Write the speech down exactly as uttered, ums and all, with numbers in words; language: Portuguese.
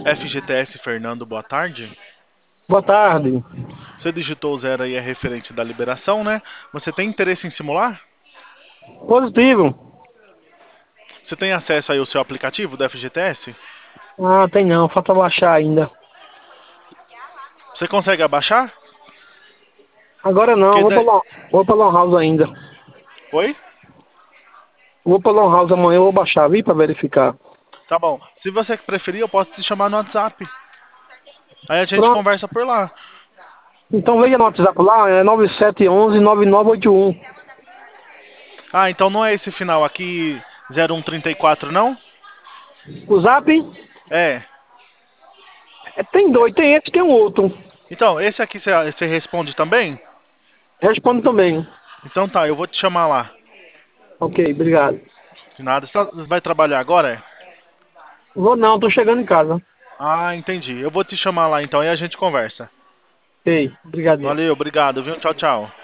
F G T S Fernando, boa tarde. Boa tarde. Você digitou o zero aí, é referente da liberação, né? Você tem interesse em simular? Positivo. Você tem acesso aí ao seu aplicativo do F G T S? Ah, tem não, falta baixar ainda. Você consegue abaixar? Agora não, Que vou pra, daí... Lan- vou pra Lan House ainda. Oi? Vou pra Lan House amanhã, eu vou baixar, vi, pra verificar. Tá bom. Se você preferir, eu posso te chamar no WhatsApp. Aí a gente Pronto. conversa por lá. Então veja no WhatsApp lá, é nove sete um um nove nove oito um. Ah, então não é esse final aqui, zero um trinta e quatro, não? O Zap É. é, tem dois, tem esse e tem um outro. Então, esse aqui você você responde também? Responde também. Então tá, eu vou te chamar lá. Ok, obrigado. De nada. Você tá- vai trabalhar agora? É? Vou não, tô chegando em casa. Ah, entendi. Eu vou te chamar lá então e a gente conversa. Ok, obrigado. Valeu, obrigado, viu? Tchau, tchau.